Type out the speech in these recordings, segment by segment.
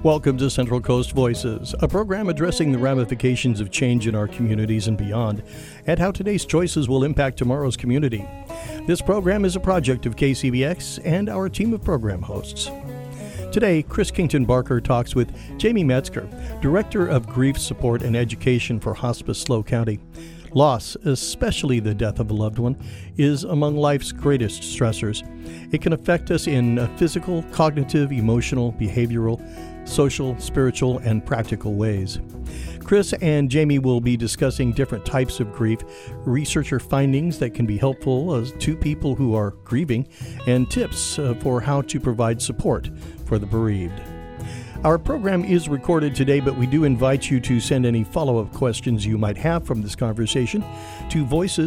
Welcome to Central Coast Voices, a program addressing the ramifications of change in our communities and beyond, and how today's choices will impact tomorrow's community. This program is a project of KCBX and our team of program hosts. Today, Chris Kington Barker talks with Jamie Metzger, Director of Grief Support and Education for Hospice SLO County. Loss, especially the death of a loved one, is among life's greatest stressors. It can affect us in physical, cognitive, emotional, behavioral, social, spiritual, and practical ways. Chris and Jamie will be discussing different types of grief, researcher findings that can be helpful to people who are grieving, and tips for how to provide support for the bereaved. Our program is recorded today, but we do invite you to send any follow-up questions you might have from this conversation to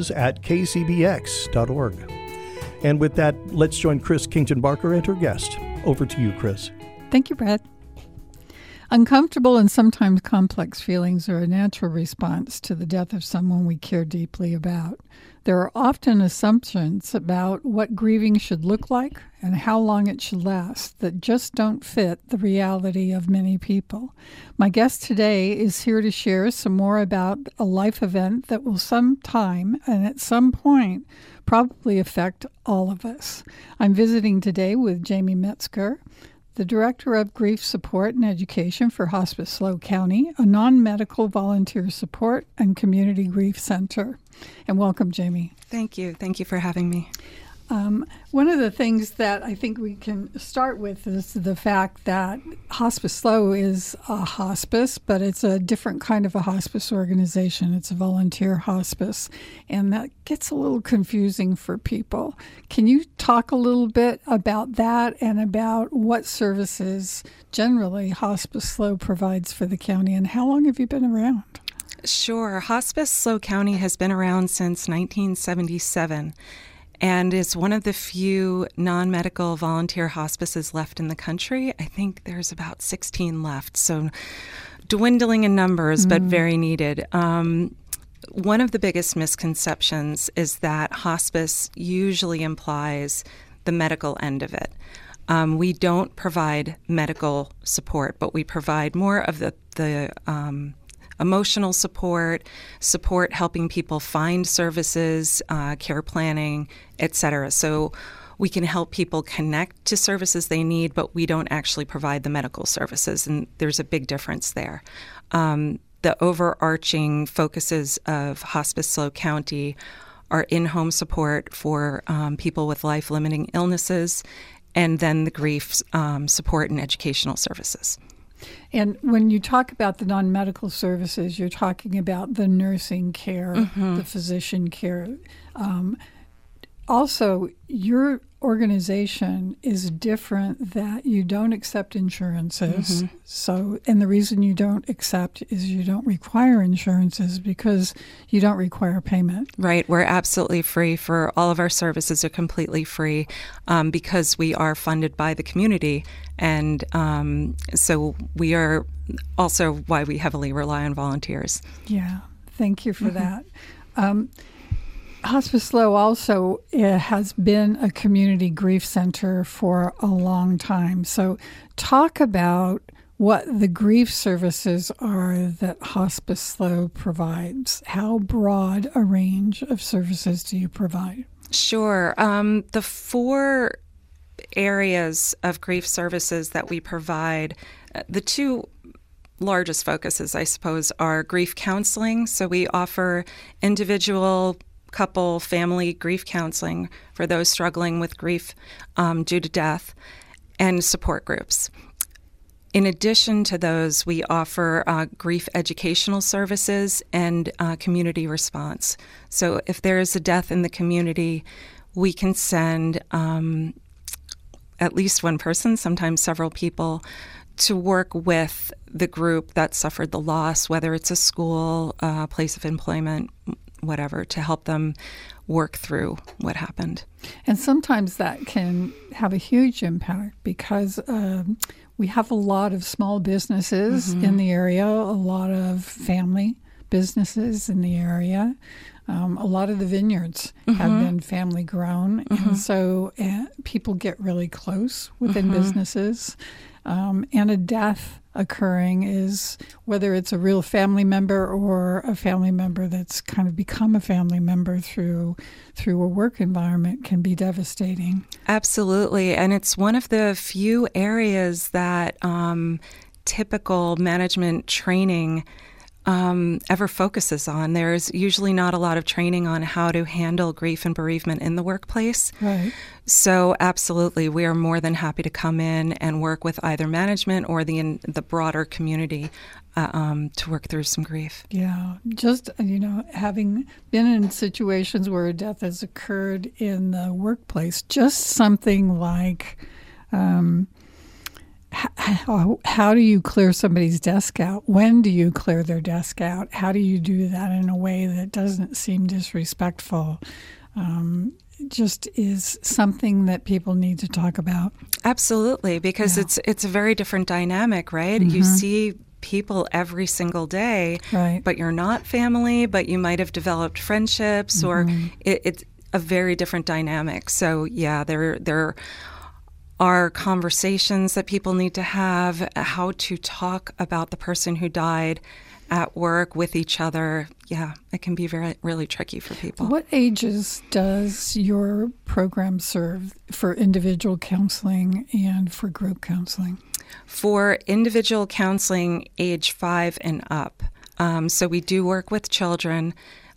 voices@kcbx.org. And with that, let's join Chris Kington Barker and her guest. Over to you, Chris. Thank you, Brad. Uncomfortable and sometimes complex feelings are a natural response to the death of someone we care deeply about. There are often assumptions about what grieving should look like and how long it should last that just don't fit the reality of many people. My guest today is here to share some more about a life event that will sometime and at some point probably affect all of us. I'm visiting today with Jamie Metzger, the Director of Grief Support and Education for Hospice SLO County, a non-medical volunteer support and community grief center. And welcome, Jamie. Thank you. Thank you for having me. One of the things that I think we can start with is the fact that Hospice SLO is a hospice, but it's a different kind of a hospice organization. It's a volunteer hospice, and that gets a little confusing for people. Can you talk a little bit about that and about what services generally Hospice SLO provides for the county, and how long have you been around? Sure. Hospice SLO County has been around since 1977. And is one of the few non-medical volunteer hospices left in the country. I think there's about 16 left, so dwindling in numbers, but very needed. One of the biggest misconceptions is that hospice usually implies the medical end of it. We don't provide medical support, but we provide more of the emotional support helping people find services, care planning, etc. So we can help people connect to services they need, but we don't actually provide the medical services, and there's a big difference there. The overarching focuses of Hospice SLO County are in-home support for people with life-limiting illnesses, and then the grief support and educational services. And when you talk about the non-medical services, you're talking about the nursing care, the physician care. Also, your organization is different, that you don't accept insurances. So, and the reason you don't accept is you don't require insurances because you don't require payment. Right. We're absolutely free. For all of our services are completely free because we are funded by the community. And so we are also why we heavily rely on volunteers. Yeah. Thank you for that. Hospice SLO also has been a community grief center for a long time. So talk about what the grief services are that Hospice SLO provides. How broad a range of services do you provide? Sure. The four areas of grief services that we provide, the two largest focuses, I suppose, are grief counseling. So we offer individual, couple, family grief counseling for those struggling with grief due to death, and support groups. In addition to those, we offer grief educational services and community response. So if there is a death in the community, we can send at least one person, sometimes several people, to work with the group that suffered the loss, whether it's a school, a place of employment, whatever, to help them work through what happened. And sometimes that can have a huge impact because we have a lot of small businesses in the area, a lot of family businesses in the area. A lot of the vineyards have been family grown, and so people get really close within businesses. and a death occurring is, whether it's a real family member or a family member that's kind of become a family member through a work environment, can be devastating. Absolutely. And it's one of the few areas that typical management training ever focuses on. There's usually not a lot of training on how to handle grief and bereavement in the workplace. Right. So absolutely, we are more than happy to come in and work with either management or the broader community to work through some grief. Yeah. Just, having been in situations where a death has occurred in the workplace, just something like how do you clear somebody's desk out? When do you clear their desk out? How do you do that in a way that doesn't seem disrespectful? Just is something that people need to talk about. Absolutely, because it's a very different dynamic, right? Mm-hmm. You see people every single day, right, but you're not family, but you might have developed friendships, or it's a very different dynamic. So yeah, there are conversations that people need to have, how to talk about the person who died at work with each other. Yeah, it can be really tricky for people. What ages does your program serve for individual counseling and for group counseling? For individual counseling, age 5 and up. So we do work with children.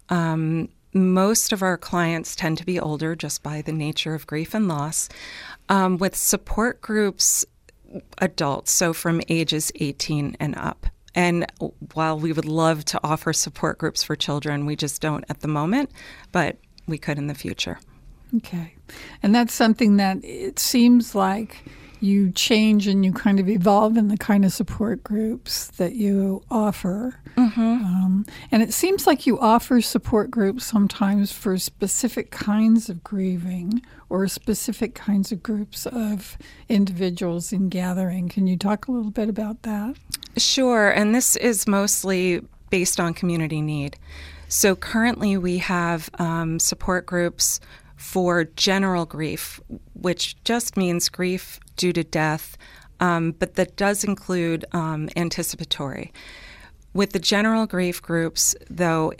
Most of our clients tend to be older just by the nature of grief and loss. With support groups, adults, so from ages 18 and up. And while we would love to offer support groups for children, we just don't at the moment, but we could in the future. Okay. And that's something that it seems like you change and you kind of evolve in the kind of support groups that you offer. Mm-hmm. And it seems like you offer support groups sometimes for specific kinds of grieving or specific kinds of groups of individuals in gathering. Can you talk a little bit about that? Sure. And this is mostly based on community need. So currently we have support groups for general grief, which just means grief due to death, but that does include anticipatory. With the general grief groups, though,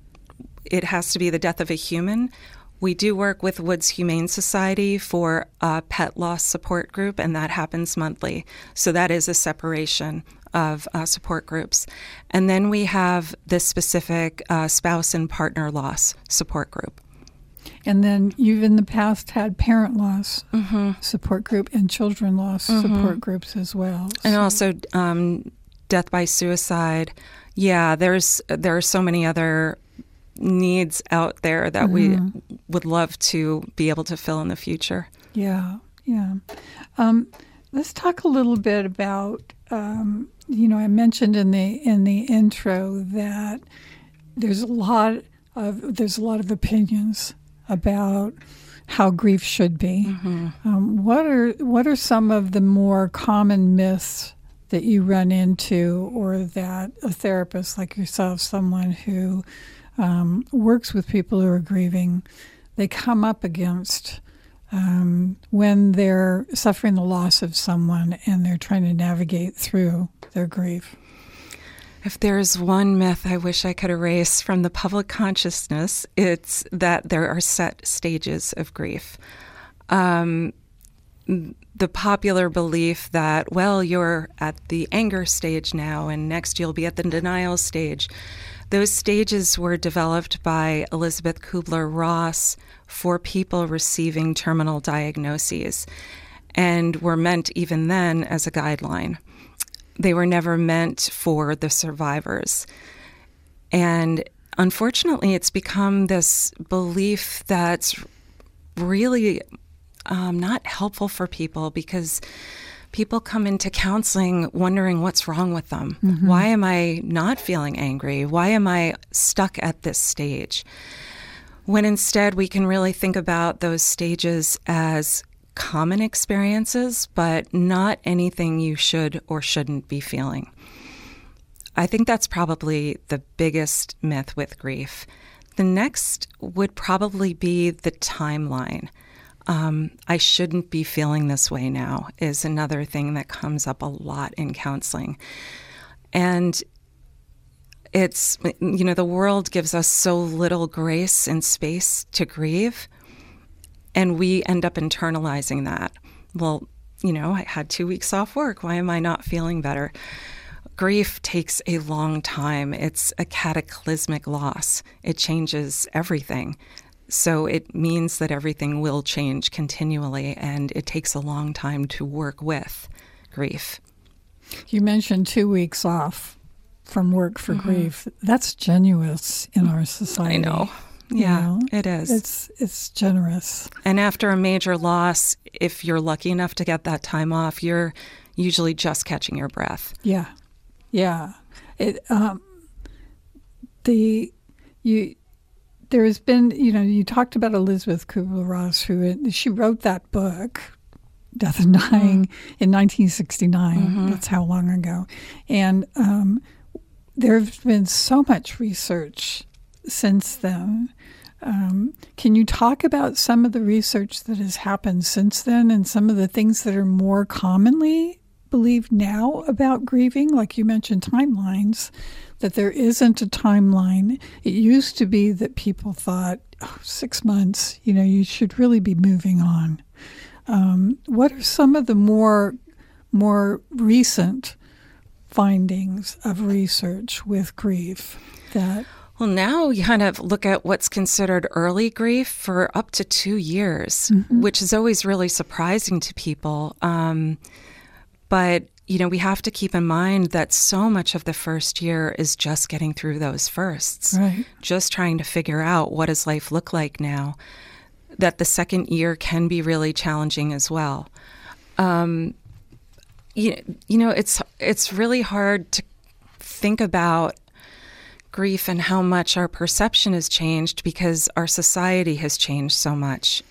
it has to be the death of a human. We do work with Woods Humane Society for a pet loss support group, and that happens monthly. So that is a separation of support groups. And then we have this specific spouse and partner loss support group. And then you've in the past had parent loss support group and children loss support groups as well. And also death by suicide. Yeah, there are so many other needs out there that we would love to be able to fill in the future. Yeah. Let's talk a little bit about, I mentioned in the intro that there's a lot of opinions about how grief should be. What are some of the more common myths that you run into, or that a therapist like yourself, someone who works with people who are grieving, they come up against when they're suffering the loss of someone and they're trying to navigate through their grief? If there's one myth I wish I could erase from the public consciousness, it's that there are set stages of grief. The popular belief that, well, you're at the anger stage now, and next you'll be at the denial stage. Those stages were developed by Elizabeth Kubler-Ross for people receiving terminal diagnoses, and were meant even then as a guideline. They were never meant for the survivors. And unfortunately, it's become this belief that's really not helpful for people, because people come into counseling wondering what's wrong with them. Why am I not feeling angry? Why am I stuck at this stage? When instead we can really think about those stages as common experiences, but not anything you should or shouldn't be feeling. I think that's probably the biggest myth with grief. The next would probably be the timeline. I shouldn't be feeling this way now is another thing that comes up a lot in counseling. And it's, the world gives us so little grace and space to grieve, and we end up internalizing that. Well, I had 2 weeks off work. Why am I not feeling better? Grief takes a long time. It's a cataclysmic loss. It changes everything. So it means that everything will change continually, and it takes a long time to work with grief. You mentioned 2 weeks off from work for grief. That's generous in our society. I know. Yeah, it is. It's generous. And after a major loss, if you're lucky enough to get that time off, you're usually just catching your breath. Yeah. There's been, you talked about Elizabeth Kubler-Ross, she wrote that book, Death and Dying, in 1969. That's how long ago. And there's been so much research since then. Can you talk about some of the research that has happened since then and some of the things that are more commonly believed now about grieving? Like you mentioned timelines, that there isn't a timeline. It used to be that people thought, 6 months, you should really be moving on. What are some of the more recent findings of research with grief that... Well, now you kind of look at what's considered early grief for up to 2 years, which is always really surprising to people. But, we have to keep in mind that so much of the first year is just getting through those firsts, right? Just trying to figure out what does life look like now. That the second year can be really challenging as well. It's really hard to think about grief and how much our perception has changed because our society has changed so much.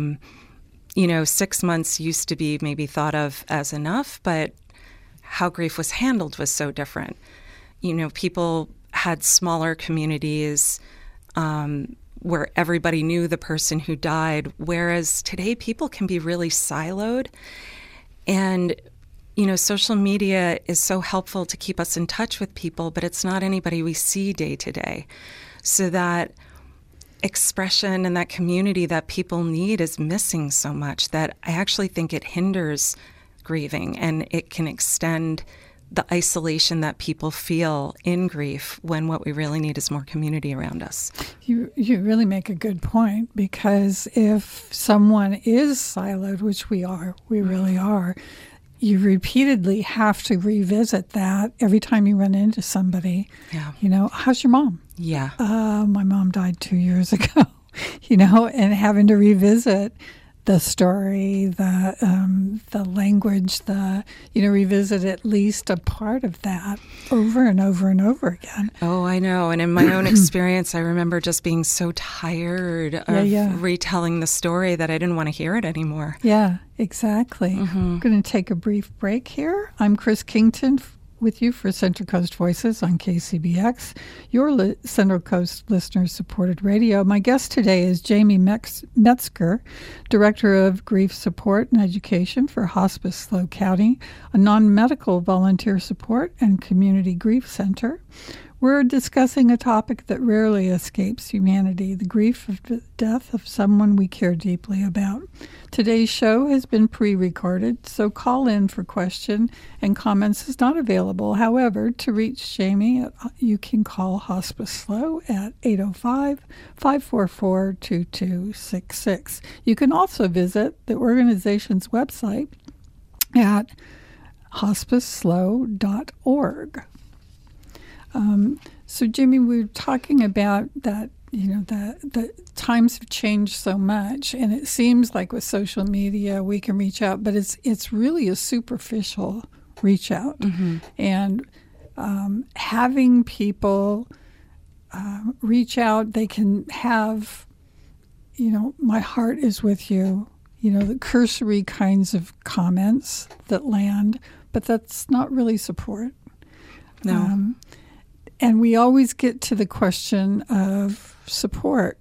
6 months used to be maybe thought of as enough, but how grief was handled was so different. People had smaller communities where everybody knew the person who died, whereas today people can be really siloed. And social media is so helpful to keep us in touch with people, but it's not anybody we see day to day. So that expression and that community that people need is missing so much that I actually think it hinders grieving, and it can extend the isolation that people feel in grief when what we really need is more community around us. You really make a good point, because if someone is siloed, which we really are, you repeatedly have to revisit that every time you run into somebody. Yeah. How's your mom? Yeah. My mom died 2 years ago, and having to revisit the story, the language, revisit at least a part of that over and over and over again. Oh, I know. And in my own experience, I remember just being so tired of retelling the story that I didn't want to hear it anymore. Yeah, exactly. I'm going to take a brief break here. I'm Chris Kington with you for Central Coast Voices on KCBX, your Central Coast listener-supported radio. My guest today is Jamie Metzger, Director of Grief Support and Education for Hospice SLO County, a non-medical volunteer support and community grief center. We're discussing a topic that rarely escapes humanity, the grief of the death of someone we care deeply about. Today's show has been pre-recorded, so call in for question and comments is not available. However, to reach Jamie, you can call Hospice SLO at 805-544-2266. You can also visit the organization's website at hospiceslo.org. So, Jimmy, we were talking about that, the times have changed so much, and it seems like with social media we can reach out, but it's really a superficial reach out. And having people reach out, they can have, my heart is with you, the cursory kinds of comments that land, but that's not really support. No. And we always get to the question of support.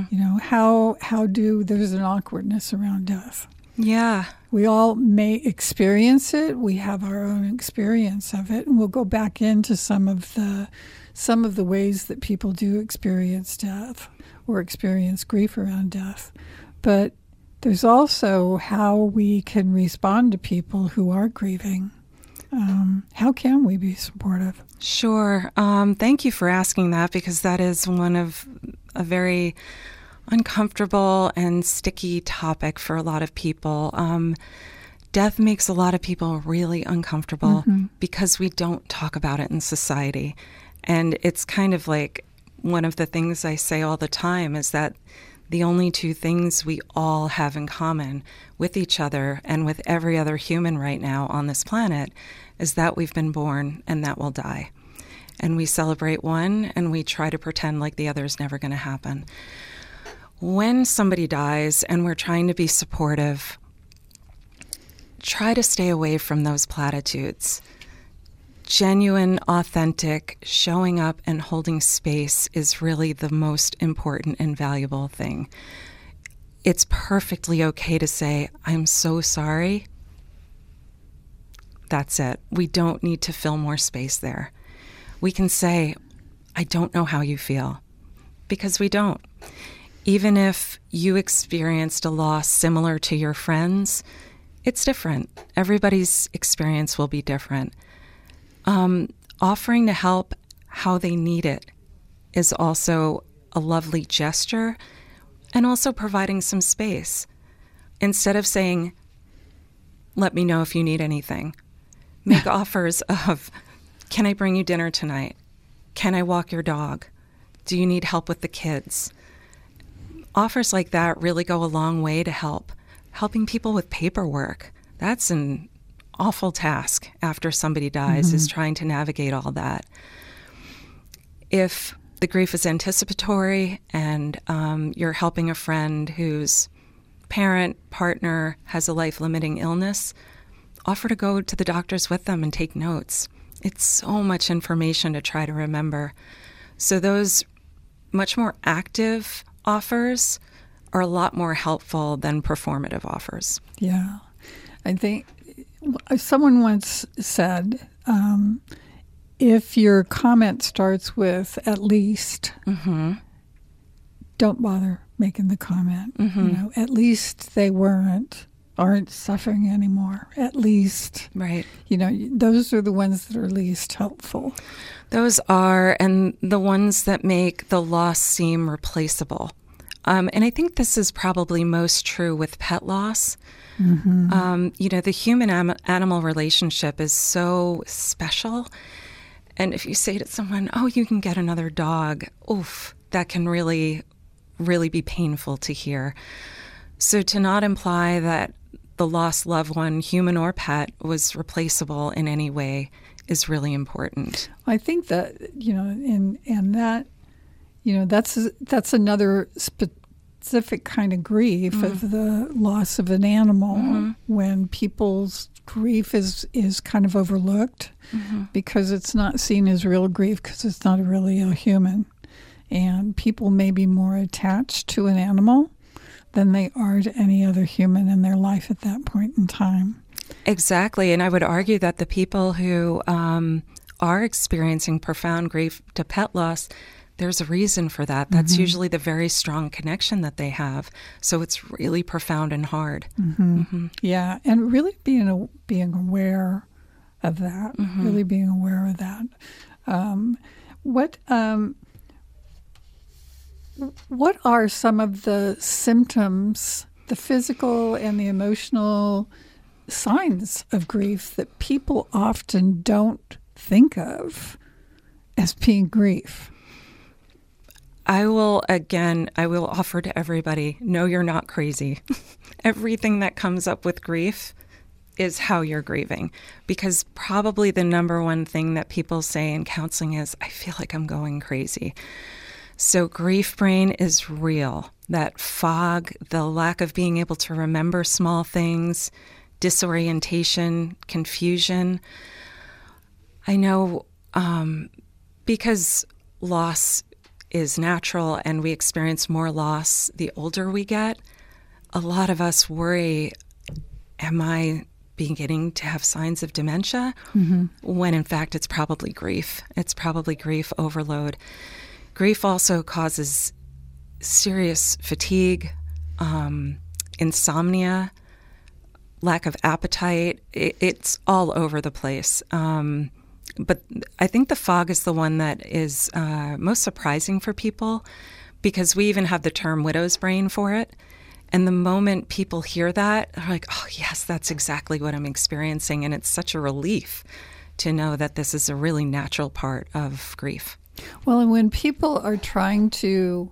There's an awkwardness around death. Yeah. We all may experience it. We have our own experience of it, and we'll go back into some of the ways that people do experience death or experience grief around death. But there's also how we can respond to people who are grieving. How can we be supportive? Sure. Thank you for asking that, because that is one of a very uncomfortable and sticky topic for a lot of people. Death makes a lot of people really uncomfortable because we don't talk about it in society. And it's kind of like one of the things I say all the time is that the only two things we all have in common with each other and with every other human right now on this planet is that we've been born and that we'll die. And we celebrate one and we try to pretend like the other is never going to happen. When somebody dies and we're trying to be supportive, try to stay away from those platitudes. Genuine, authentic, showing up and holding space is really the most important and valuable thing. It's perfectly okay to say, I'm so sorry. That's it. We don't need to fill more space there. We can say, I don't know how you feel, because we don't. Even if you experienced a loss similar to your friends, it's different. Everybody's experience will be different. Offering to help how they need it is also a lovely gesture, and also providing some space. Instead of saying, let me know if you need anything, make offers of, can I bring you dinner tonight? Can I walk your dog? Do you need help with the kids? Offers like that really go a long way to helping people with paperwork. That's an awful task after somebody dies, is trying to navigate all that. If the grief is anticipatory and you're helping a friend whose parent, partner has a life-limiting illness, offer to go to the doctors with them and take notes. It's so much information to try to remember. So those much more active offers are a lot more helpful than performative offers. Yeah. I think someone once said, if your comment starts with at least, don't bother making the comment. At least they aren't suffering anymore. At least. Right. Those are the ones that are least helpful. Those are, and the ones that make the loss seem replaceable. And I think this is probably most true with pet loss. The human-animal relationship is so special. And if you say to someone, oh, you can get another dog, oof, that can really, really be painful to hear. So to not imply that the lost loved one, human or pet, was replaceable in any way is really important. I think that, that's another specific kind of grief of the loss of an animal, when people's grief is kind of overlooked because it's not seen as real grief because it's not really a human. And people may be more attached to an animal than they are to any other human in their life at that point in time. Exactly. And I would argue that the people who are experiencing profound grief to pet loss, there's a reason for that. That's usually the very strong connection that they have. So it's really profound and hard. Yeah, and really being aware of that, really being aware of that. What are some of the symptoms, the physical and the emotional signs of grief that people often don't think of as being grief? I will offer to everybody, no, you're not crazy. Everything that comes up with grief is how you're grieving. Because probably the number one thing that people say in counseling is, I feel like I'm going crazy. So grief brain is real. That fog, the lack of being able to remember small things, disorientation, confusion. I know because loss is natural and we experience more loss the older we get, a lot of us worry, am I beginning to have signs of dementia? When in fact it's probably grief. It's probably grief overload. Grief also causes serious fatigue, insomnia, lack of appetite. It's all over the place. But I think the fog is the one that is most surprising for people, because we even have the term widow's brain for it. And the moment people hear that, they're like, oh, yes, that's exactly what I'm experiencing. And it's such a relief to know that this is a really natural part of grief. Well, and when people are trying to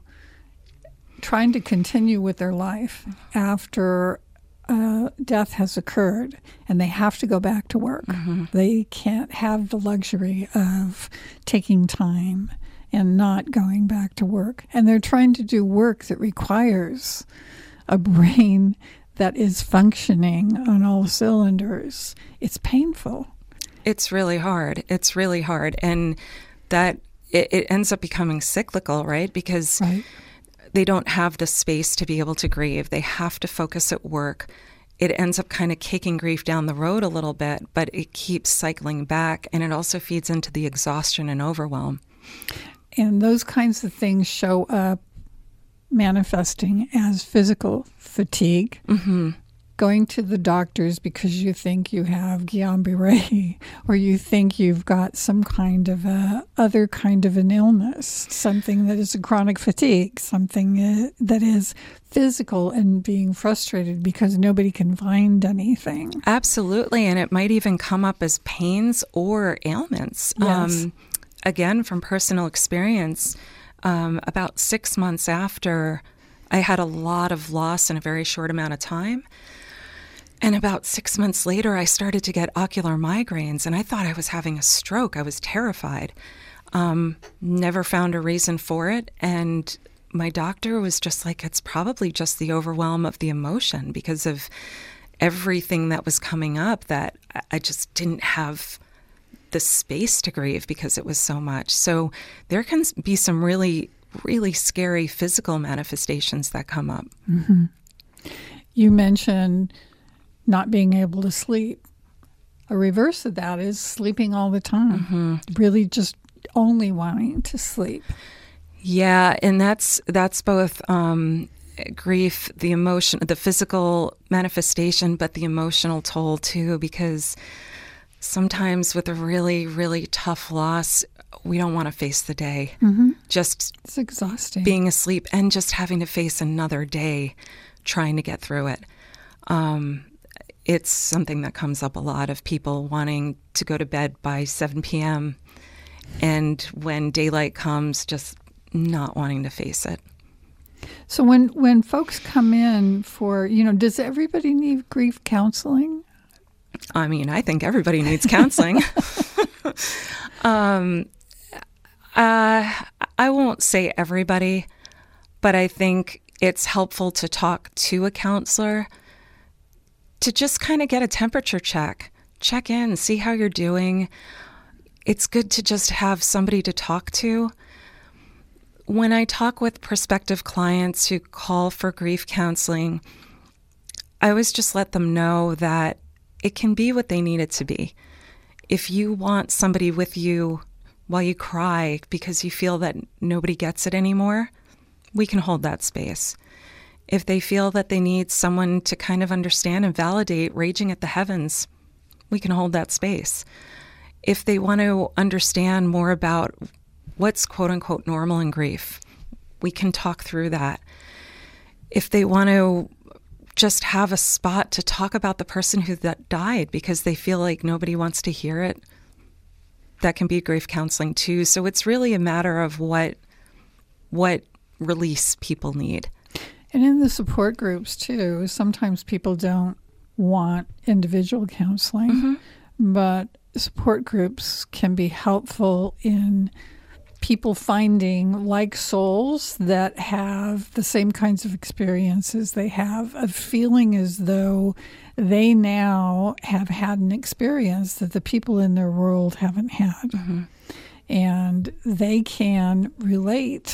continue with their life after death has occurred and they have to go back to work, they can't have the luxury of taking time and not going back to work. And they're trying to do work that requires a brain that is functioning on all cylinders. It's painful. It's really hard. It's really hard. And that it ends up becoming cyclical, right? Because they don't have the space to be able to grieve. They have to focus at work. It ends up kind of kicking grief down the road a little bit, but it keeps cycling back, and it also feeds into the exhaustion and overwhelm. And those kinds of things show up manifesting as physical fatigue, going to the doctors because you think you have Guillain-Barré, or you think you've got some kind of other kind of an illness, something that is a chronic fatigue, something that is physical, and being frustrated because nobody can find anything. Absolutely, and it might even come up as pains or ailments. Yes. Again, from personal experience, about 6 months after, I had a lot of loss in a very short amount of time. And about 6 months later, I started to get ocular migraines, and I thought I was having a stroke. I was terrified. Never found a reason for it. And my doctor was just like, it's probably just the overwhelm of the emotion because of everything that was coming up, that I just didn't have the space to grieve because it was so much. So there can be some really, really scary physical manifestations that come up. You mentioned not being able to sleep. A reverse of that is sleeping all the time, really just only wanting to sleep. Yeah, and that's both grief, the emotion, the physical manifestation, but the emotional toll too, because sometimes with a really, really tough loss, we don't want to face the day. It's exhausting. Being asleep and just having to face another day trying to get through it. It's something that comes up a lot, of people wanting to go to bed by 7 p.m. and when daylight comes, just not wanting to face it. So when folks come in for, does everybody need grief counseling? I mean, I think everybody needs counseling. I won't say everybody, but I think it's helpful to talk to a counselor to just kind of get a temperature check in, see how you're doing. It's good to just have somebody to talk to. When I talk with prospective clients who call for grief counseling, I always just let them know that it can be what they need it to be. If you want somebody with you while you cry because you feel that nobody gets it anymore, we can hold that space. If they feel that they need someone to kind of understand and validate raging at the heavens, we can hold that space. If they want to understand more about what's quote-unquote normal in grief, we can talk through that. If they want to just have a spot to talk about the person who died because they feel like nobody wants to hear it, that can be grief counseling too. So it's really a matter of what release people need. And in the support groups too, sometimes people don't want individual counseling, but support groups can be helpful in people finding like souls that have the same kinds of experiences they have, of feeling as though they now have had an experience that the people in their world haven't had. And they can relate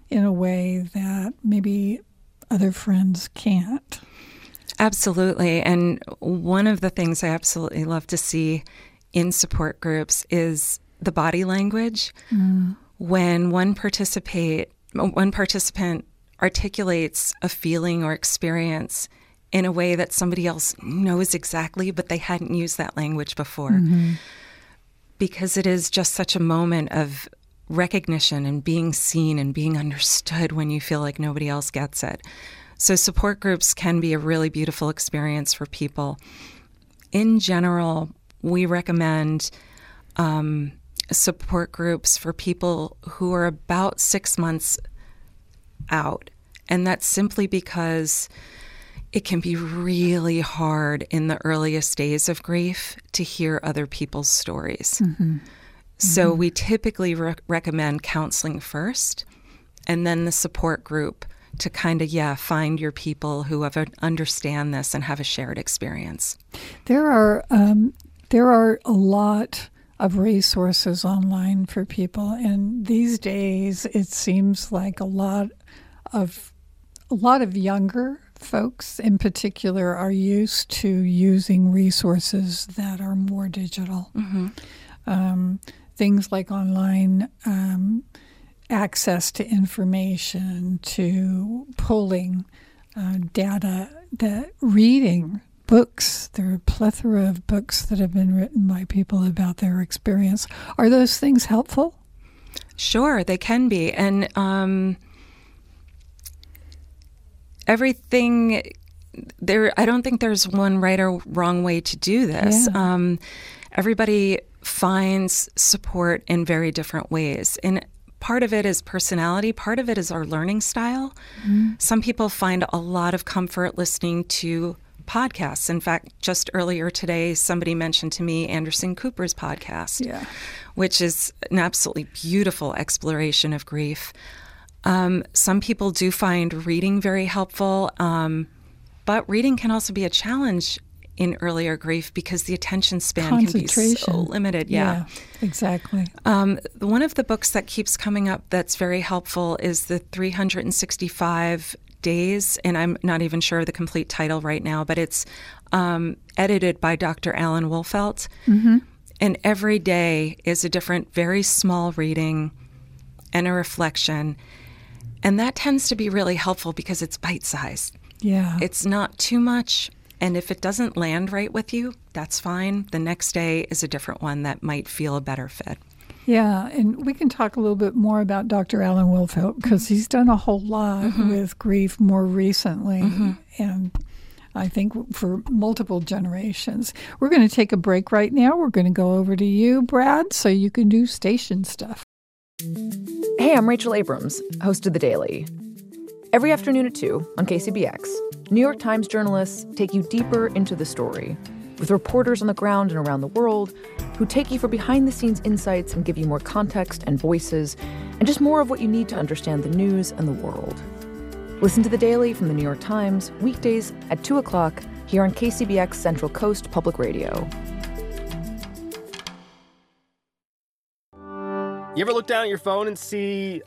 in a way that maybe other friends can't. Absolutely. And one of the things I absolutely love to see in support groups is the body language. When one participant articulates a feeling or experience in a way that somebody else knows exactly, but they hadn't used that language before. Because it is just such a moment of recognition and being seen and being understood when you feel like nobody else gets it. So support groups can be a really beautiful experience for people. In general, we recommend support groups for people who are about 6 months out. And that's simply because it can be really hard in the earliest days of grief to hear other people's stories. So we typically recommend counseling first, and then the support group to kind of, find your people who understand this and have a shared experience. There are a lot of resources online for people, and these days it seems like a lot of younger folks in particular are used to using resources that are more digital. Things like online access to information, to pulling data, reading books. There are a plethora of books that have been written by people about their experience. Are those things helpful? Sure, they can be. And everything there, I don't think there's one right or wrong way to do this. Yeah. Everybody finds support in very different ways. And part of it is personality. Part of it is our learning style. Some people find a lot of comfort listening to podcasts. In fact, just earlier today, somebody mentioned to me Anderson Cooper's podcast, which is an absolutely beautiful exploration of grief. Some people do find reading very helpful, but reading can also be a challenge in earlier grief because the attention span can be so limited. Yeah, exactly. One of the books that keeps coming up that's very helpful is the 365 Days, and I'm not even sure of the complete title right now, but it's edited by Dr. Alan Wolfelt. And every day is a different, very small reading and a reflection. And that tends to be really helpful because it's bite-sized. Yeah. It's not too much. And if it doesn't land right with you, that's fine. The next day is a different one that might feel a better fit. Yeah, and we can talk a little bit more about Dr. Alan Wolfelt because he's done a whole lot with grief more recently, and I think for multiple generations. We're going to take a break right now. We're going to go over to you, Brad, so you can do station stuff. Hey, I'm Rachel Abrams, host of The Daily. Every afternoon at 2 on KCBX, New York Times journalists take you deeper into the story with reporters on the ground and around the world who take you for behind-the-scenes insights and give you more context and voices and just more of what you need to understand the news and the world. Listen to The Daily from The New York Times weekdays at 2 o'clock here on KCBX Central Coast Public Radio. You ever look down at your phone and see,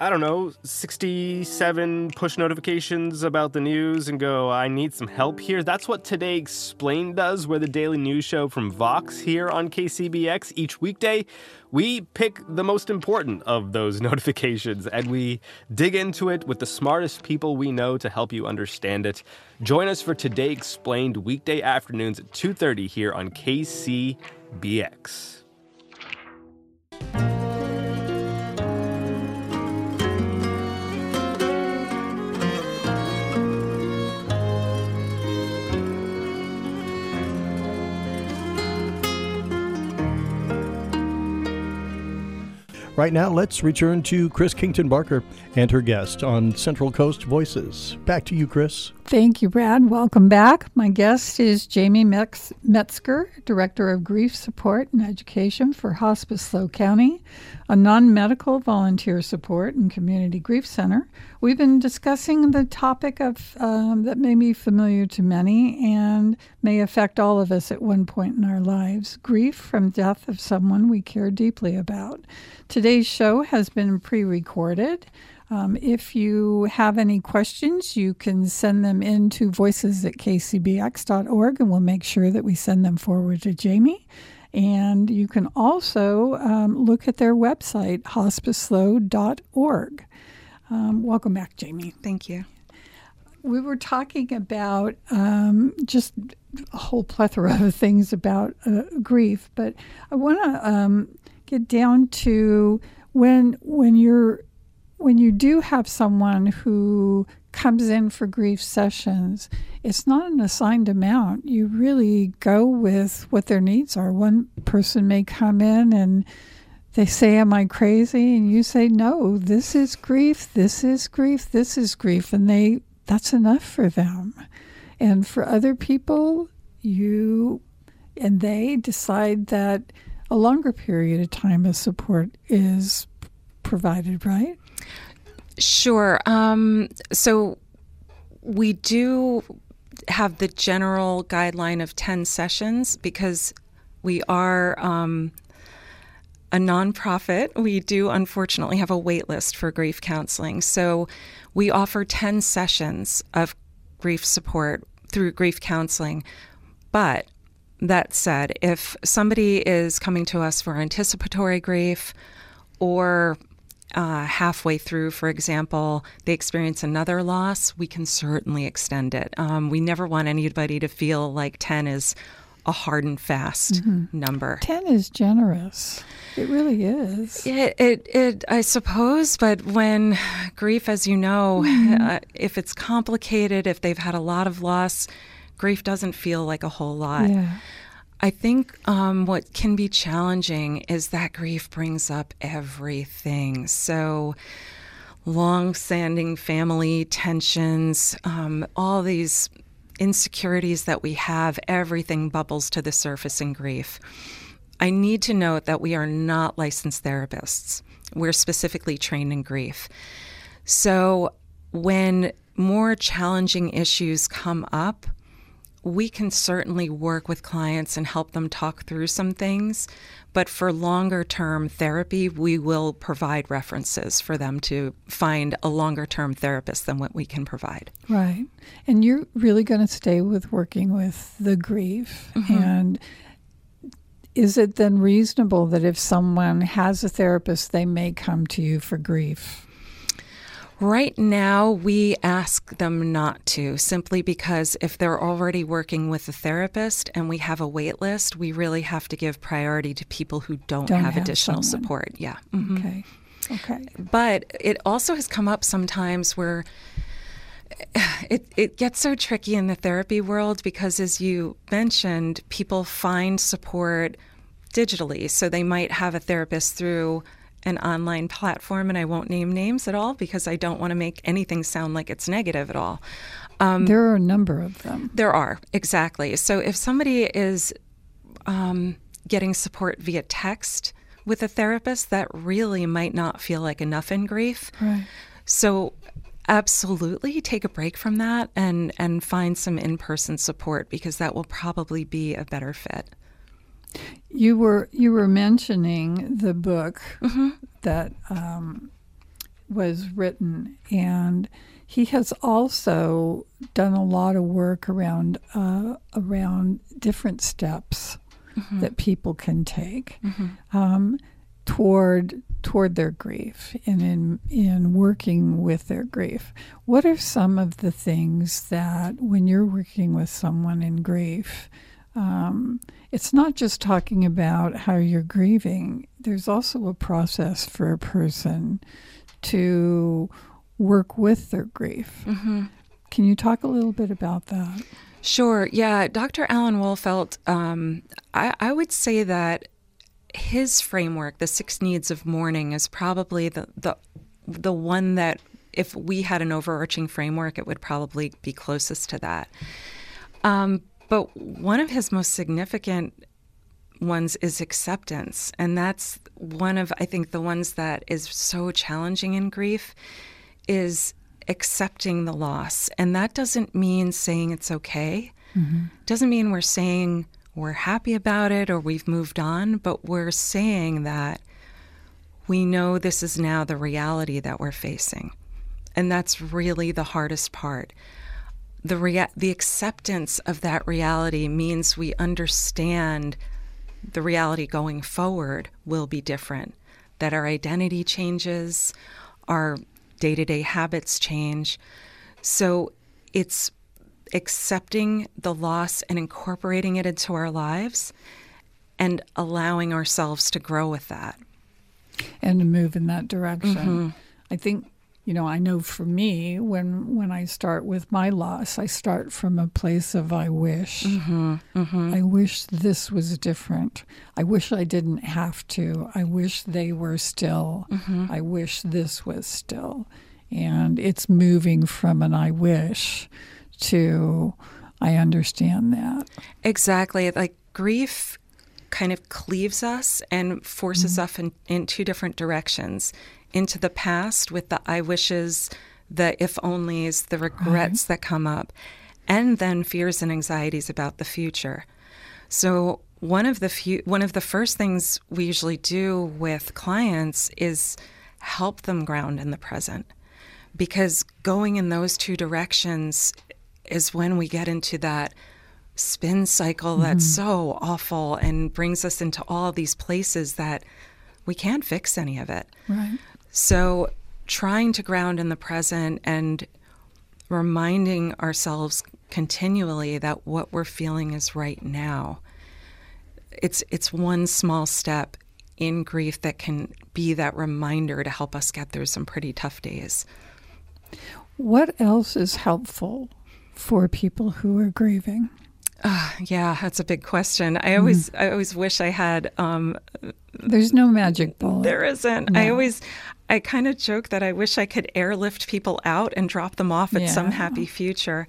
67 push notifications about the news and go, I need some help here? That's what Today Explained does. We're the daily news show from Vox here on KCBX. Each weekday, we pick the most important of those notifications and we dig into it with the smartest people we know to help you understand it. Join us for Today Explained weekday afternoons at 2:30 here on KCBX. Right now, let's return to Chris Kington-Barker and her guest on Central Coast Voices. Back to you, Chris. Thank you, Brad. Welcome back. My guest is Jamie Metzger, Director of Grief Support and Education for Hospice Slow County, a non-medical volunteer support and community grief center. We've been discussing the topic of that may be familiar to many and may affect all of us at one point in our lives, grief from death of someone we care deeply about. Today's show has been pre-recorded. If you have any questions, you can send them in to voices@kcbx.org, and we'll make sure that we send them forward to Jamie. And you can also look at their website, hospiceflow.org. Welcome back, Jamie. Thank you. We were talking about just a whole plethora of things about grief, but I want to get down to when you do have someone who comes in for grief sessions, it's not an assigned amount. You really go with what their needs are. One person may come in and they say, "Am I crazy?" And you say, "No, this is grief, this is grief, this is grief." And that's enough for them. And for other people, they decide that a longer period of time of support is provided, right? Sure. So we do have the general guideline of 10 sessions because we are a nonprofit. We do unfortunately have a wait list for grief counseling. So we offer 10 sessions of grief support through grief counseling. But that said, if somebody is coming to us for anticipatory grief or halfway through, for example, they experience another loss, we can certainly extend it. We never want anybody to feel like 10 is a hard and fast number. 10 is generous. It really is. It I suppose, but when grief, as you know, if it's complicated, if they've had a lot of loss, grief doesn't feel like a whole lot. Yeah. I think what can be challenging is that grief brings up everything. So long-standing family tensions, all these insecurities that we have, everything bubbles to the surface in grief. I need to note that we are not licensed therapists. We're specifically trained in grief. So when more challenging issues come up, we can certainly work with clients and help them talk through some things. But for longer term therapy, we will provide references for them to find a longer term therapist than what we can provide. Right. And you're really going to stay with working with the grief. And is it then reasonable that if someone has a therapist, they may come to you for grief? Right now, we ask them not to, simply because if they're already working with a therapist and we have a wait list, we really have to give priority to people who don't have additional support. Yeah. Okay. But it also has come up sometimes where it gets so tricky in the therapy world because, as you mentioned, people find support digitally. So they might have a therapist through an online platform, and I won't name names at all because I don't want to make anything sound like it's negative at all. There are a number of them. There are, exactly. So if somebody is getting support via text with a therapist, that really might not feel like enough in grief. Right. So absolutely take a break from that and find some in-person support because that will probably be a better fit. You were mentioning the book that was written, and he has also done a lot of work around different steps that people can take toward their grief and in working with their grief. What are some of the things that when you're working with someone in grief? It's not just talking about how you're grieving. There's also a process for a person to work with their grief. Can you talk a little bit about that? Sure. Yeah. Dr. Alan Wolfelt, I would say that his framework, the 6 needs of mourning, is probably the one that if we had an overarching framework, it would probably be closest to that. But one of his most significant ones is acceptance. And that's one of, I think, the ones that is so challenging in grief is accepting the loss. And that doesn't mean saying it's okay. Doesn't mean we're saying we're happy about it or we've moved on, but we're saying that we know this is now the reality that we're facing. And that's really the hardest part. The acceptance of that reality means we understand the reality going forward will be different, that our identity changes, our day-to-day habits change. So it's accepting the loss and incorporating it into our lives and allowing ourselves to grow with that. And to move in that direction. I think, I know for me, when I start with my loss, I start from a place of I wish. I wish this was different. I wish I didn't have to. I wish they were still. I wish this was still. And it's moving from an I wish to I understand that. Exactly. Like grief kind of cleaves us and forces us in two different directions. Into the past with the I wishes, the if onlys, the regrets that come up, and then fears and anxieties about the future. So one of the first things we usually do with clients is help them ground in the present, because going in those two directions is when we get into that spin cycle that's so awful and brings us into all of these places that we can't fix any of it. Right. So trying to ground in the present and reminding ourselves continually that what we're feeling is right now. It's one small step in grief that can be that reminder to help us get through some pretty tough days. What else is helpful for people who are grieving? Yeah, that's a big question. I always wish I had. There's no magic bullet. There isn't. No. I kind of joke that I wish I could airlift people out and drop them off at some happy future.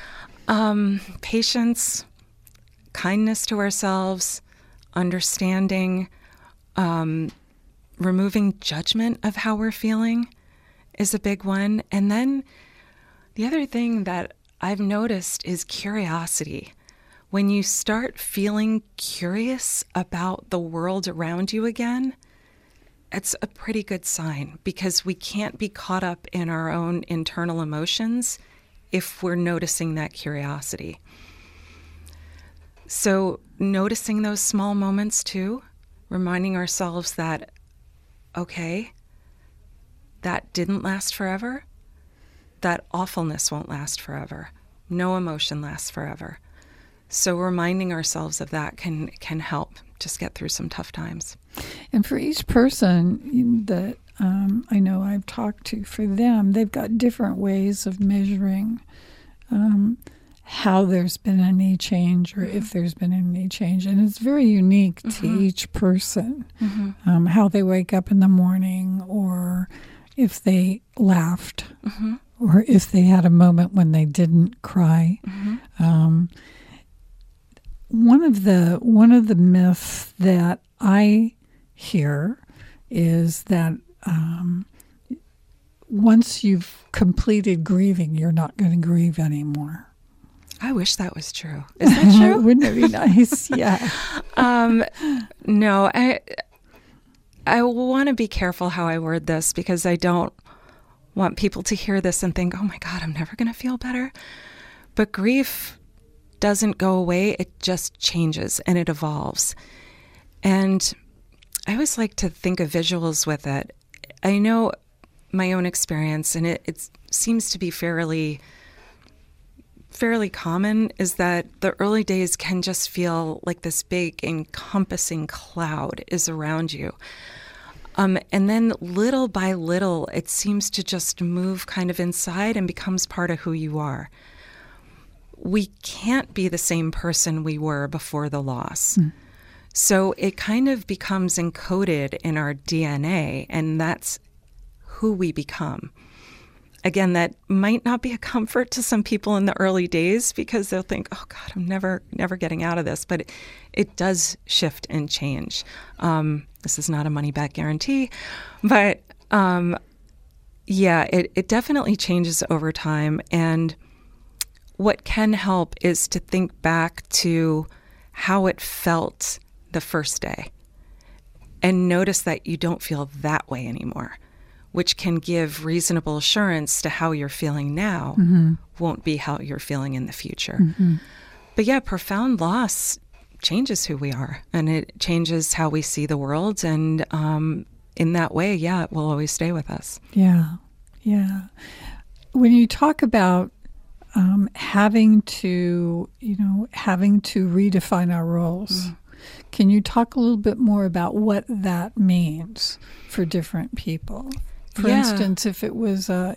Patience, kindness to ourselves, understanding, removing judgment of how we're feeling is a big one. And then the other thing that I've noticed is curiosity. When you start feeling curious about the world around you again, it's a pretty good sign, because we can't be caught up in our own internal emotions if we're noticing that curiosity. So noticing those small moments too, reminding ourselves that, okay, that didn't last forever. That awfulness won't last forever. No emotion lasts forever. So reminding ourselves of that can help just get through some tough times. And for each person that I know I've talked to, for them, they've got different ways of measuring how there's been any change, or if there's been any change. And it's very unique to each person, how they wake up in the morning, or if they laughed, or if they had a moment when they didn't cry. One of the myths that I hear is that once you've completed grieving, you're not going to grieve anymore. I wish that was true. Is that true? Wouldn't it be nice? Yeah. No, I want to be careful how I word this, because I don't want people to hear this and think, oh my God, I'm never going to feel better. But grief doesn't go away. It just changes and it evolves. And I always like to think of visuals with it. I know my own experience, and it seems to be fairly common, is that the early days can just feel like this big encompassing cloud is around you. And then little by little, it seems to just move kind of inside and becomes part of who you are. We can't be the same person we were before the loss. So it kind of becomes encoded in our DNA, and that's who we become. Again, that might not be a comfort to some people in the early days, because they'll think, oh God, I'm never getting out of this. But it does shift and change. This is not a money-back guarantee, but it definitely changes over time. And what can help is to think back to how it felt the first day and notice that you don't feel that way anymore. which can give reasonable assurance to how you're feeling now, won't be how you're feeling in the future. But yeah, profound loss changes who we are, and it changes how we see the world. And in that way, yeah, it will always stay with us. Yeah. Yeah. When you talk about having to redefine our roles, can you talk a little bit more about what that means for different people? For instance, if it was a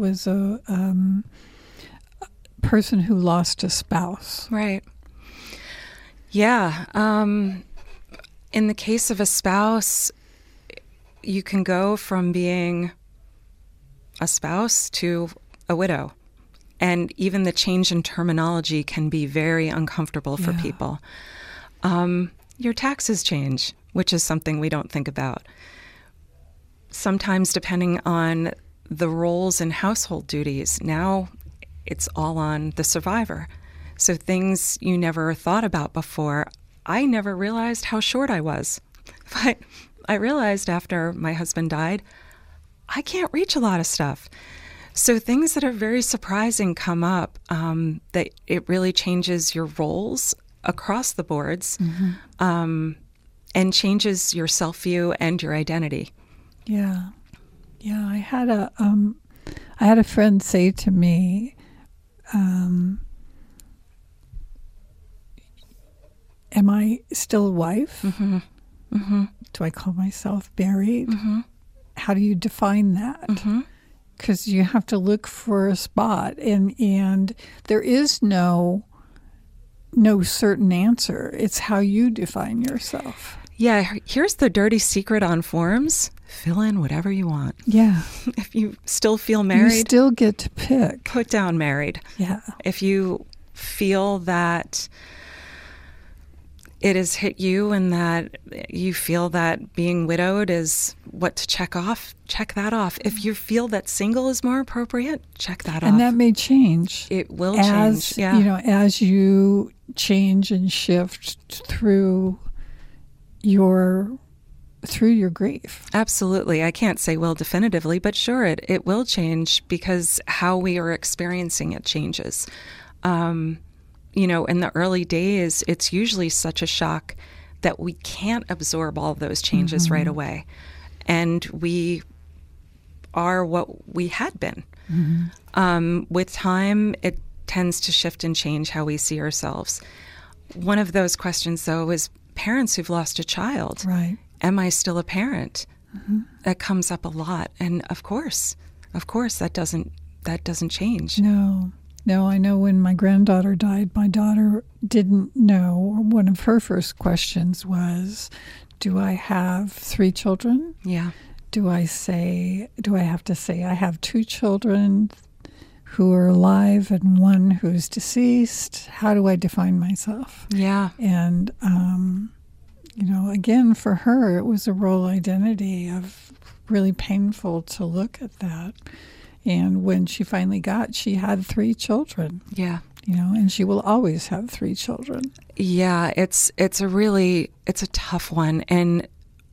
person who lost a spouse, right? Yeah. In the case of a spouse, you can go from being a spouse to a widow. And even the change in terminology can be very uncomfortable for people. Your taxes change, which is something we don't think about. Sometimes, depending on the roles and household duties, now it's all on the survivor. So things you never thought about before, I never realized how short I was. But I realized after my husband died, I can't reach a lot of stuff. So things that are very surprising come up, that it really changes your roles across the boards, and changes your self-view and your identity. Yeah. Yeah, I had a friend say to me, am I still a wife? Do I call myself married? How do you define that? Because you have to look for a spot, and there is no certain answer. It's how you define yourself. Yeah, here's the dirty secret on forums. Fill in whatever you want. Yeah. If you still feel married, you still get to pick. Put down married. Yeah. If you feel that it has hit you and that you feel that being widowed is what to check off, check that off. If you feel that single is more appropriate, check that off. And that may change. It will change. Yeah. As you change and shift through your grief. Absolutely. I can't say will definitively, but sure, it will change because how we are experiencing it changes. In the early days, it's usually such a shock that we can't absorb all those changes right away. And we are what we had been. With time, it tends to shift and change how we see ourselves. One of those questions, though, is parents who've lost a child. Right. Am I still a parent? That comes up a lot. And of course, that doesn't change. No, I know when my granddaughter died, my daughter didn't know. One of her first questions was, do I have 3 children? Yeah. Do I have to say I have 2 children who are alive and 1 who's deceased? How do I define myself? Yeah. And, again, for her, it was a role identity of really painful to look at that. And when she finally she had 3 children. Yeah. And she will always have 3 children. Yeah, it's a tough one. And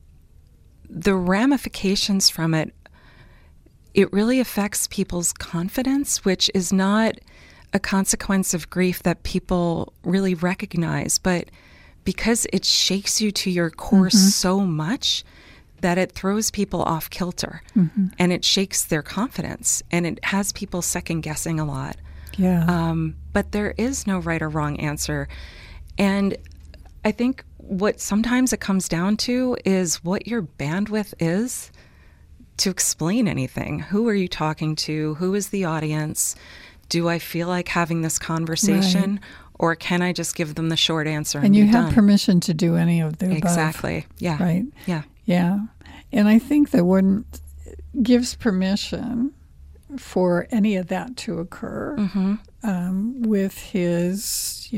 the ramifications from it really affects people's confidence, which is not a consequence of grief that people really recognize. But because it shakes you to your core so much, that it throws people off kilter and it shakes their confidence and it has people second guessing a lot. Yeah. But there is no right or wrong answer. And I think what sometimes it comes down to is what your bandwidth is to explain anything. Who are you talking to? Who is the audience? Do I feel like having this conversation? Right. Or can I just give them the short answer and you be have done? Permission to do any of the above. Exactly. Yeah. Right. Yeah. Yeah. And I think that when gives permission for any of that to occur, with his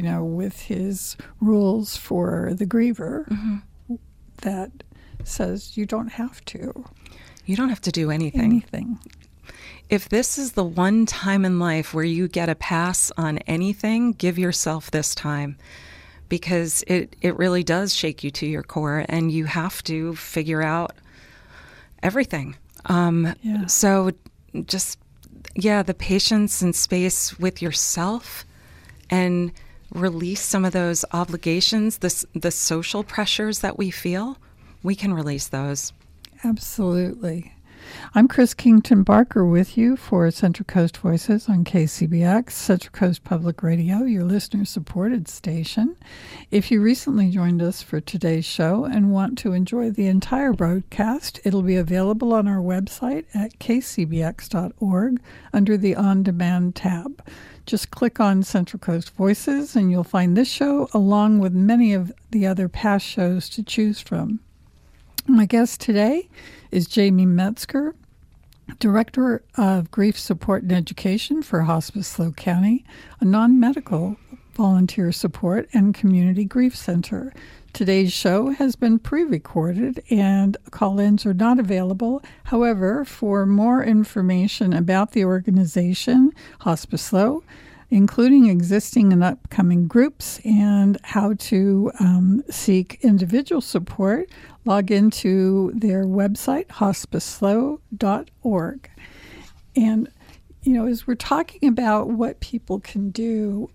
rules for the griever, that says you don't have to. You don't have to do anything. If this is the one time in life where you get a pass on anything, give yourself this time. Because it really does shake you to your core, and you have to figure out everything. So just, the patience and space with yourself, and release some of those obligations, the social pressures that we feel, we can release those. Absolutely. I'm Chris Kington Barker with you for Central Coast Voices on KCBX, Central Coast Public Radio, your listener-supported station. If you recently joined us for today's show and want to enjoy the entire broadcast, it'll be available on our website at kcbx.org under the On Demand tab. Just click on Central Coast Voices and you'll find this show along with many of the other past shows to choose from. My guest today is Jamie Metzger, Director of Grief Support and Education for Hospice SLO County, a non-medical volunteer support and community grief center. Today's show has been pre-recorded and call-ins are not available. However, for more information about the organization, Hospice SLO, including existing and upcoming groups and how to seek individual support, log into their website, hospiceslo.org. And, as we're talking about what people can do,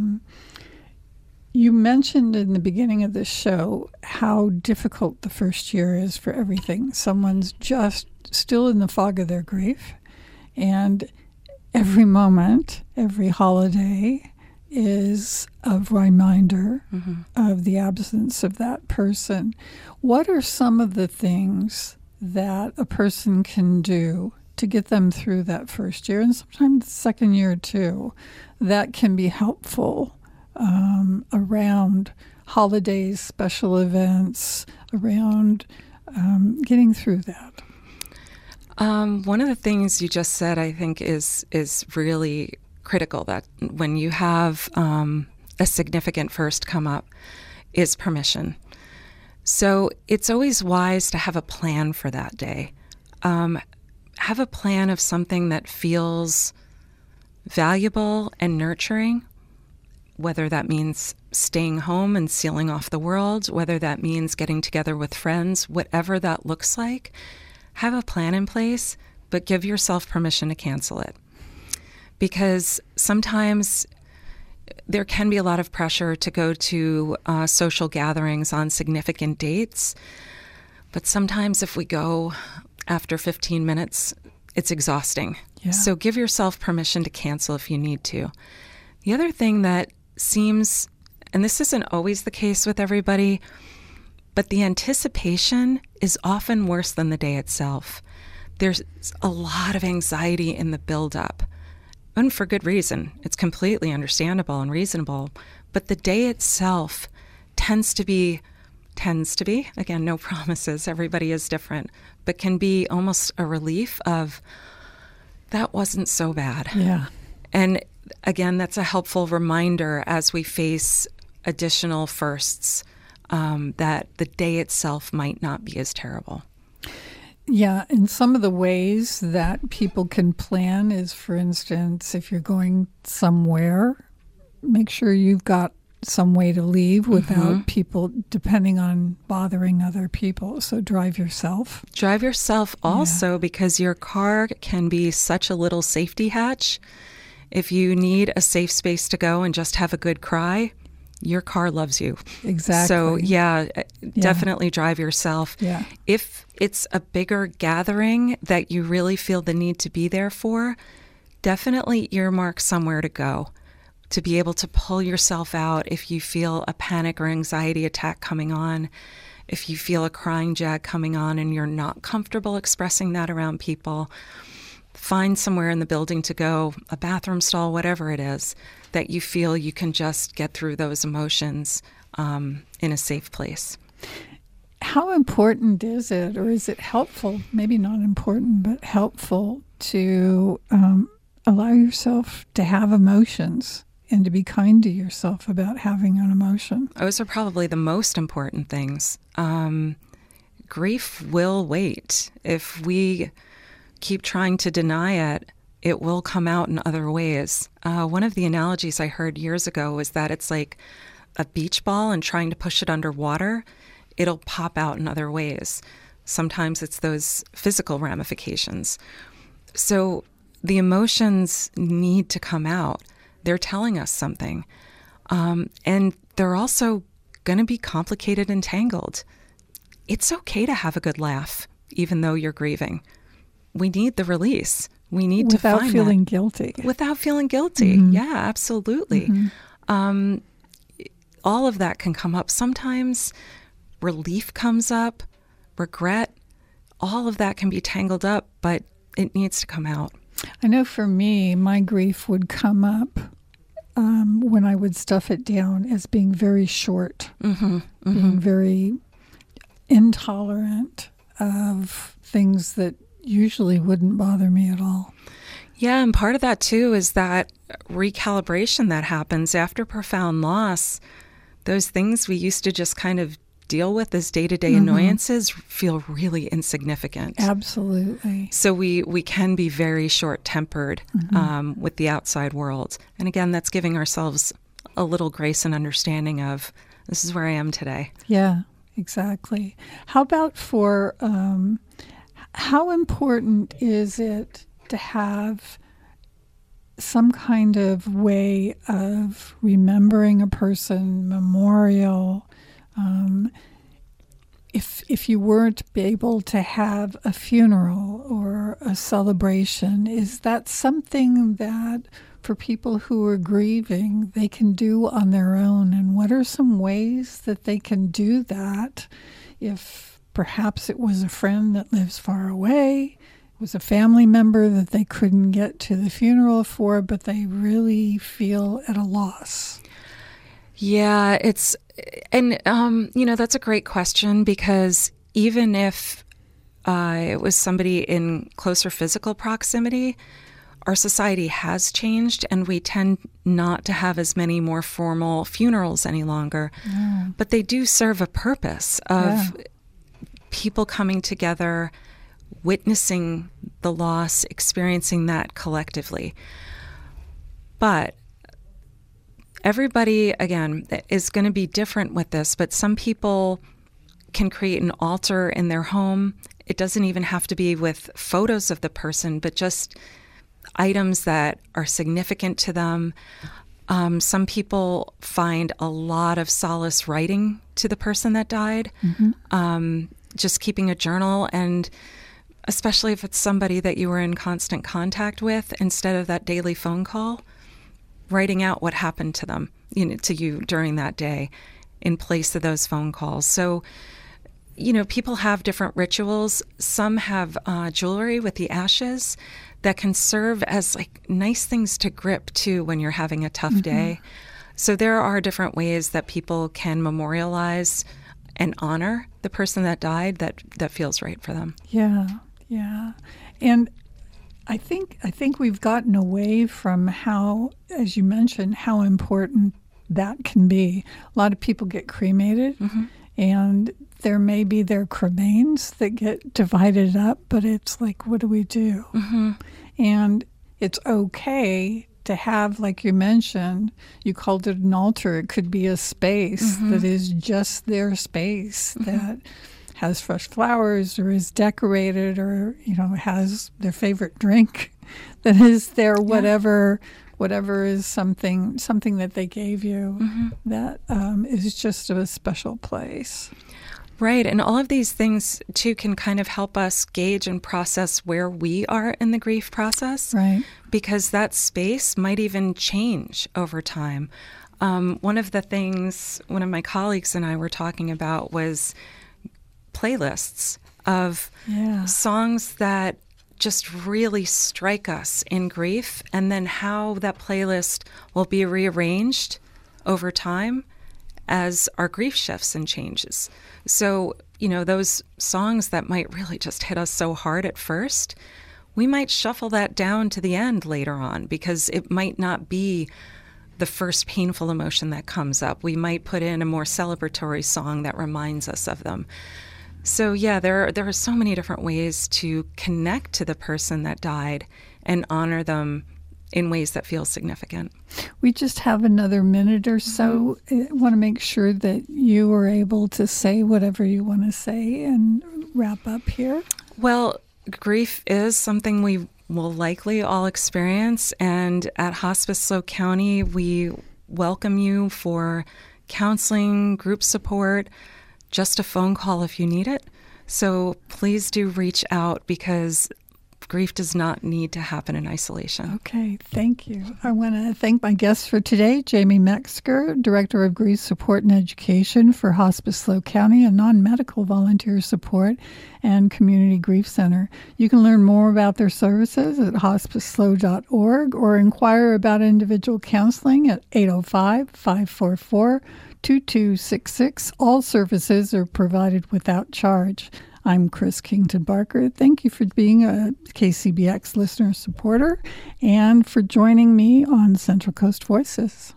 you mentioned in the beginning of this show how difficult the first year is for everything. Someone's just still in the fog of their grief, and every moment, every holiday is a reminder of the absence of that person. What are some of the things that a person can do to get them through that first year, and sometimes the second year too, that can be helpful around holidays, special events, around getting through that? One of the things you just said, I think, is really critical, that when you have a significant first come up, is permission. So it's always wise to have a plan for that day. Have a plan of something that feels valuable and nurturing, whether that means staying home and sealing off the world, whether that means getting together with friends, whatever that looks like. Have a plan in place, but give yourself permission to cancel it. Because sometimes there can be a lot of pressure to go to social gatherings on significant dates. But sometimes if we go after 15 minutes, it's exhausting. Yeah. So give yourself permission to cancel if you need to. The other thing that seems, and this isn't always the case with everybody, but the anticipation is often worse than the day itself. There's a lot of anxiety in the buildup, and for good reason. It's completely understandable and reasonable. But the day itself tends to be, again, no promises, everybody is different, but can be almost a relief of, that wasn't so bad. Yeah. And again, that's a helpful reminder as we face additional firsts, that the day itself might not be as terrible. Yeah, and some of the ways that people can plan is, for instance, if you're going somewhere, make sure you've got some way to leave without people depending on bothering other people. So drive yourself. Drive yourself also, because your car can be such a little safety hatch. If you need a safe space to go and just have a good cry, your car loves you. Exactly. So, definitely drive yourself. Yeah. If it's a bigger gathering that you really feel the need to be there for, definitely earmark somewhere to go, to be able to pull yourself out if you feel a panic or anxiety attack coming on, if you feel a crying jag coming on and you're not comfortable expressing that around people. Find somewhere in the building to go, a bathroom stall, whatever it is, that you feel you can just get through those emotions in a safe place. How important is it, or is it helpful, maybe not important, but helpful to allow yourself to have emotions and to be kind to yourself about having an emotion? Those are probably the most important things. Grief will wait. If we keep trying to deny it, it will come out in other ways. One of the analogies I heard years ago was that it's like a beach ball, and trying to push it underwater, it'll pop out in other ways. Sometimes it's those physical ramifications. So the emotions need to come out. They're telling us something. And they're also going to be complicated and tangled. It's okay to have a good laugh, even though you're grieving. We need the release. We need to find without feeling guilty. Without feeling guilty. Mm-hmm. Yeah, absolutely. Mm-hmm. All of that can come up. Sometimes relief comes up, regret. All of that can be tangled up, but it needs to come out. I know for me, my grief would come up when I would stuff it down as being very short, being very intolerant of things that usually wouldn't bother me at all. Yeah, and part of that too is that recalibration that happens after profound loss. Those things we used to just kind of deal with as day-to-day annoyances feel really insignificant. Absolutely. So we can be very short-tempered with the outside world. And again, that's giving ourselves a little grace and understanding of, this is where I am today. Yeah, exactly. How about for, how important is it to have some kind of way of remembering a person, memorial? If you weren't able to have a funeral or a celebration, is that something that for people who are grieving they can do on their own? And what are some ways that they can do that if perhaps it was a friend that lives far away, it was a family member that they couldn't get to the funeral for, but they really feel at a loss? Yeah, that's a great question, because even if it was somebody in closer physical proximity, our society has changed and we tend not to have as many more formal funerals any longer. Yeah. But they do serve a purpose of people coming together, witnessing the loss, experiencing that collectively. But everybody, again, is going to be different with this, but some people can create an altar in their home. It doesn't even have to be with photos of the person, but just items that are significant to them. Some people find a lot of solace writing to the person that died, just keeping a journal, and especially if it's somebody that you were in constant contact with, instead of that daily phone call, writing out what happened to them, to you during that day in place of those phone calls. So, people have different rituals. Some have jewelry with the ashes that can serve as like nice things to grip too when you're having a tough day. So there are different ways that people can memorialize and honor the person that died that feels right for them. Yeah. And I think we've gotten away from how, as you mentioned, how important that can be. A lot of people get cremated, and there may be their cremains that get divided up, but it's like, what do we do? And it's okay to have, like you mentioned, you called it an altar. It could be a space that is just their space, that has fresh flowers or is decorated, or has their favorite drink that is there, whatever is something that they gave you that is just a special place. Right. And all of these things too can kind of help us gauge and process where we are in the grief process. Right. Because that space might even change over time. One of the things one of my colleagues and I were talking about was playlists of songs that just really strike us in grief, and then how that playlist will be rearranged over time as our grief shifts and changes. So, those songs that might really just hit us so hard at first, we might shuffle that down to the end later on, because it might not be the first painful emotion that comes up. We might put in a more celebratory song that reminds us of them. So there are so many different ways to connect to the person that died and honor them in ways that feel significant. We just have another minute or so. I want to make sure that you are able to say whatever you want to say and wrap up here. Well, grief is something we will likely all experience, and at Hospice SLO County, we welcome you for counseling, group support, just a phone call if you need it. So please do reach out, because grief does not need to happen in isolation. Okay, thank you. I want to thank my guests for today, Jamie Metzger, Director of Grief Support and Education for Hospice SLO County, a non-medical volunteer support and community grief center. You can learn more about their services at hospiceslo.org or inquire about individual counseling at 805-544-2266. All services are provided without charge. I'm Chris Kington Barker. Thank you for being a KCBX listener supporter and for joining me on Central Coast Voices.